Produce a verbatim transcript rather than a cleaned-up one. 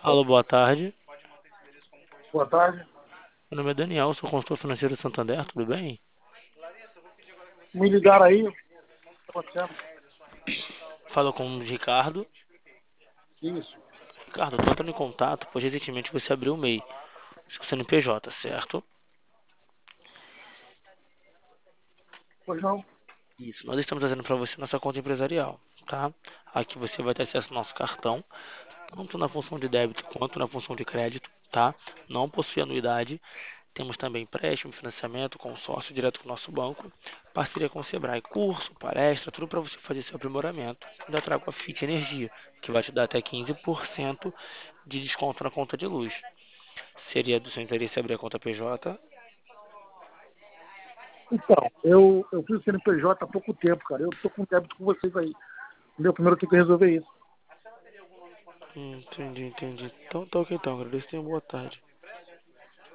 Alô, boa tarde. Boa tarde. Meu nome é Daniel, sou consultor financeiro do Santander, tudo bem? Me ligaram aí. O que está acontecendo? Falo com o Ricardo. Isso. Ricardo, estou entrando em contato, pois recentemente você abriu o M E I, seu C N P J, certo? Pois não? Isso, nós estamos trazendo para você nossa conta empresarial, tá? Aqui você vai ter acesso ao nosso cartão, tanto na função de débito quanto na função de crédito, tá? Não possui anuidade. Temos também empréstimo, financiamento, consórcio direto com o nosso banco, parceria com o Sebrae, curso, palestra, tudo para você fazer seu aprimoramento. Ainda trago a Fit Energia, que vai te dar até quinze por cento de desconto na conta de luz. Seria do seu interesse abrir a conta P J? Então, eu, eu fiz o C N P J há pouco tempo, cara. Eu tô com débito com vocês aí. Meu primeiro eu tenho que resolver isso. Hum, entendi, entendi. Então tá ok, então, agradeço e boa tarde.